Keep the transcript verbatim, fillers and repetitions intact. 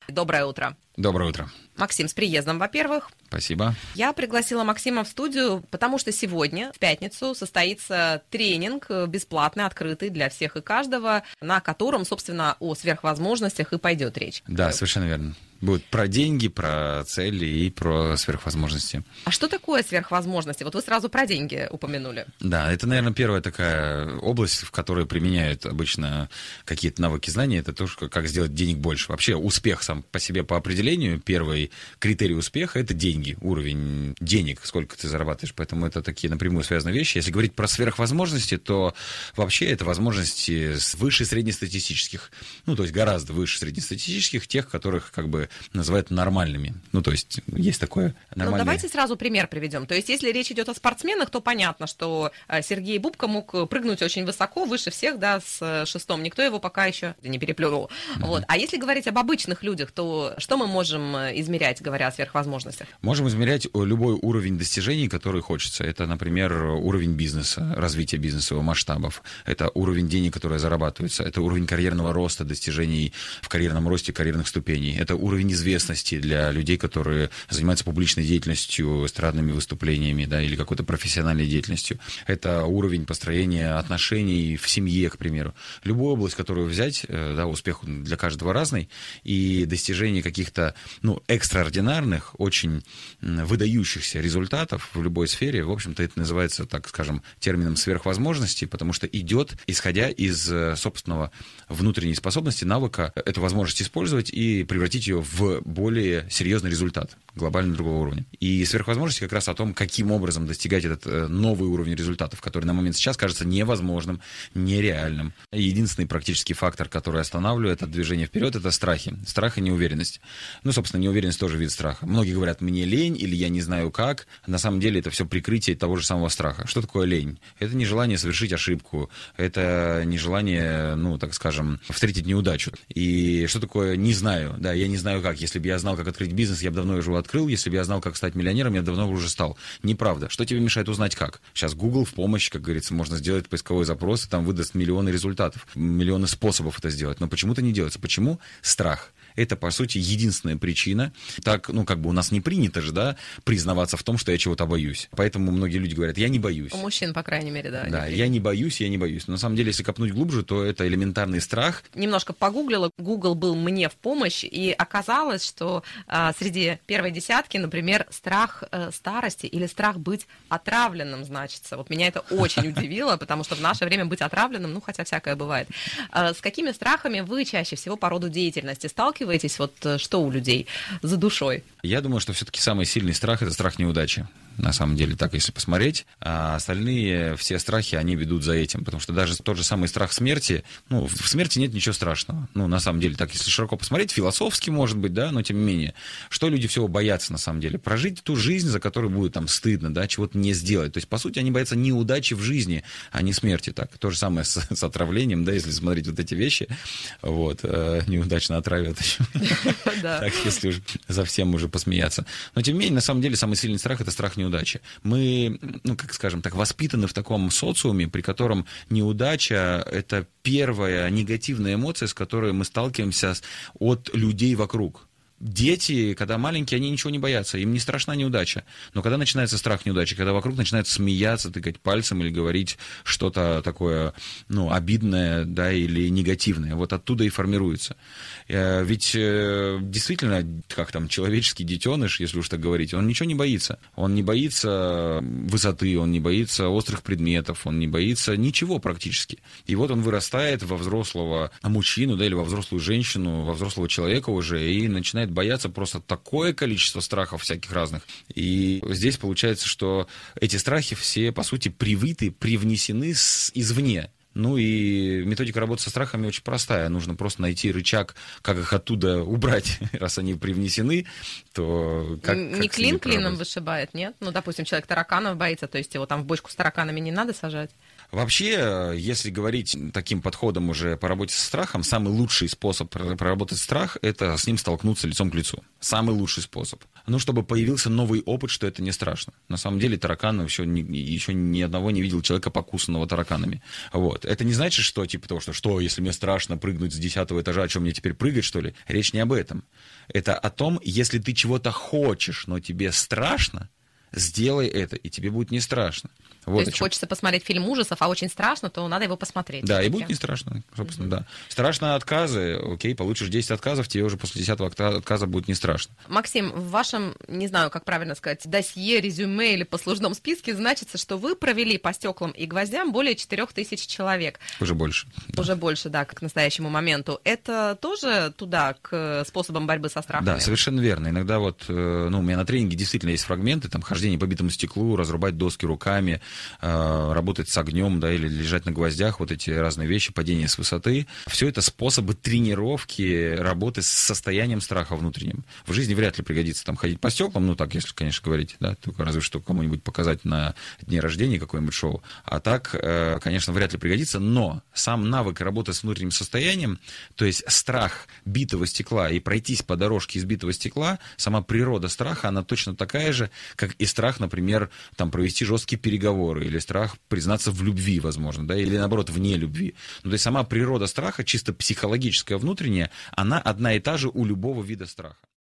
Доброе утро. Доброе утро. Максим, с приездом, во-первых. Спасибо. Я пригласила Максима в студию, потому что сегодня, в пятницу, состоится тренинг бесплатный, открытый для всех и каждого, на котором, собственно, о сверхвозможностях и пойдет речь. Да, совершенно верно. Будет про деньги, про цели и про сверхвозможности. А что такое сверхвозможности? Вот вы сразу про деньги упомянули. Да, это, наверное, первая такая область, в которой применяют обычно какие-то навыки, знания. Это то, как сделать денег больше. Вообще успех сам по себе по определению, первый критерий успеха – это деньги, уровень денег, сколько ты зарабатываешь. Поэтому это такие напрямую связанные вещи. Если говорить про сверхвозможности, то вообще это возможности выше среднестатистических. Ну, то есть гораздо выше среднестатистических, тех, которых как бы называют нормальными. Ну, то есть есть такое нормальное... Ну, давайте сразу пример приведем. То есть если речь идет о спортсменах, то понятно, что Сергей Бубка мог прыгнуть очень высоко, выше всех, да, с шестом. Никто его пока еще не переплюнул. Uh-huh. Вот. А если говорить об обычных людях, то что мы можем измерять, говоря о сверхвозможностях? Можем измерять любой уровень достижений, который хочется. Это, например, уровень бизнеса, развитие бизнесового масштабов. Это уровень денег, которые зарабатываются. Это уровень карьерного роста, достижений в карьерном росте, карьерных ступеней. Это уровень известности для людей, которые занимаются публичной деятельностью, эстрадными выступлениями, да, или какой-то профессиональной деятельностью. Это уровень построения отношений в семье, к примеру. Любую область, которую взять, да, успех для каждого разный, и достижение каких-то, ну, экстраординарных, очень выдающихся результатов в любой сфере, в общем-то, это называется, так скажем, термином сверхвозможности, потому что идет, исходя из собственного внутренней способности, навыка, эту возможность использовать и превратить ее в более серьезный результат, глобально другого уровня. И сверхвозможности как раз о том, каким образом достигать этот новый уровень результатов, который на момент сейчас кажется невозможным, нереальным. Единственный практический фактор, который останавливает это движение вперед, это страхи. Страх и неуверенность. Ну, собственно, неуверенность тоже вид страха. Многие говорят, мне лень или я не знаю как. На самом деле это все прикрытие того же самого страха. Что такое лень? Это нежелание совершить ошибку. Это нежелание, ну, так скажем, встретить неудачу. И что такое не знаю? Да, я не знаю как. Если бы я знал, как открыть бизнес, я бы давно его открыл. Если бы я знал, как стать миллионером, я давно уже стал. Неправда. Что тебе мешает узнать как? Сейчас Google в помощь, как говорится, можно сделать поисковой запрос, и там выдаст миллионы результатов, миллионы способов это сделать. Но почему-то не делается. Почему? Страх. Это, по сути, единственная причина. Так, ну, как бы у нас не принято же, да, признаваться в том, что я чего-то боюсь. Поэтому многие люди говорят, я не боюсь. У мужчин, по крайней мере, да. Да, я не боюсь, я не боюсь. Но на самом деле, если копнуть глубже, то это элементарный страх. Немножко погуглила, Google был мне в помощь, и оказалось, что а, среди первой десятки, например, страх а, старости или страх быть отравленным значится. Вот меня это очень удивило, потому что в наше время быть отравленным, ну, хотя всякое бывает. А, с какими страхами вы чаще всего по роду деятельности сталкиваетесь? Вот что у людей за душой? Я думаю, что все-таки самый сильный страх – это страх неудачи. На самом деле, так если посмотреть, а остальные все страхи, они ведут за этим, потому что даже тот же самый страх смерти, ну, в смерти нет ничего страшного. Ну, на самом деле, так если широко посмотреть, философски, может быть, да, но тем не менее, что люди всего боятся, на самом деле? Прожить ту жизнь, за которую будет там стыдно, да, чего-то не сделать. То есть, по сути, они боятся неудачи в жизни, а не смерти. Так, то же самое с, с отравлением, да, если смотреть вот эти вещи, вот, э, неудачно отравят еще. Так, если уж совсем уже посмеяться. Но, тем не менее, на самом деле, самый сильный страх – это страх неудачи. Неудачи. Мы, ну, как скажем так, воспитаны в таком социуме, при котором неудача – это первая негативная эмоция, с которой мы сталкиваемся от людей вокруг. Дети, когда маленькие, они ничего не боятся, им не страшна неудача. Но когда начинается страх неудачи, когда вокруг начинают смеяться, тыкать пальцем или говорить что-то такое, ну, обидное, да, или негативное, вот оттуда и формируется. Ведь действительно, как там, человеческий детеныш, если уж так говорить, он ничего не боится. Он не боится высоты, он не боится острых предметов, он не боится ничего практически. И вот он вырастает во взрослого мужчину, да, или во взрослую женщину, во взрослого человека уже, и начинает бояться просто такое количество страхов всяких разных. И здесь получается, что эти страхи все, по сути, привиты, привнесены с, извне. Ну и методика работы со страхами очень простая. Нужно просто найти рычаг, как их оттуда убрать. Раз они привнесены, то как... Не как клин клином вышибает, нет? Ну, допустим, человек тараканов боится, то есть его там в бочку с тараканами не надо сажать? Вообще, если говорить таким подходом уже по работе со страхом, самый лучший способ проработать страх – это с ним столкнуться лицом к лицу. Самый лучший способ. Ну, чтобы появился новый опыт, что это не страшно. На самом деле тараканы еще ни, еще ни одного не видел человека, покусанного тараканами. Вот. Это не значит, что типа того, что, что если мне страшно прыгнуть с десятого этажа, о чем мне теперь прыгать, что ли? Речь не об этом. Это о том, если ты чего-то хочешь, но тебе страшно, сделай это, и тебе будет не страшно. Вот то есть хочется посмотреть фильм ужасов, а очень страшно, то надо его посмотреть. Да, и будет не страшно, собственно, mm-hmm. да. Страшно отказы, окей, получишь десять отказов, тебе уже после десятого отказа будет не страшно. Максим, в вашем, не знаю, как правильно сказать, досье, резюме или послужном списке значится, что вы провели по стеклам и гвоздям более четырех тысяч человек. Уже больше. Да. Уже больше, да, к настоящему моменту. Это тоже туда, к способам борьбы со страхом? Да, совершенно верно. Иногда вот, ну, у меня на тренинге действительно есть фрагменты, там, хождение по битому стеклу, разрубать доски руками, работать с огнем, да, или лежать на гвоздях, вот эти разные вещи, падение с высоты. Все это способы тренировки работы с состоянием страха внутренним. В жизни вряд ли пригодится там ходить по стеклам, ну так, если, конечно, говорить, да, только разве что кому-нибудь показать на дне рождения какое-нибудь шоу. А так, конечно, вряд ли пригодится, но сам навык работы с внутренним состоянием, то есть страх битого стекла и пройтись по дорожке из битого стекла, сама природа страха, она точно такая же, как и страх, например, там, провести жесткие переговоры, или страх признаться в любви, возможно, да, или наоборот, вне любви. Ну, то есть сама природа страха, чисто психологическая, внутренняя, она одна и та же у любого вида страха.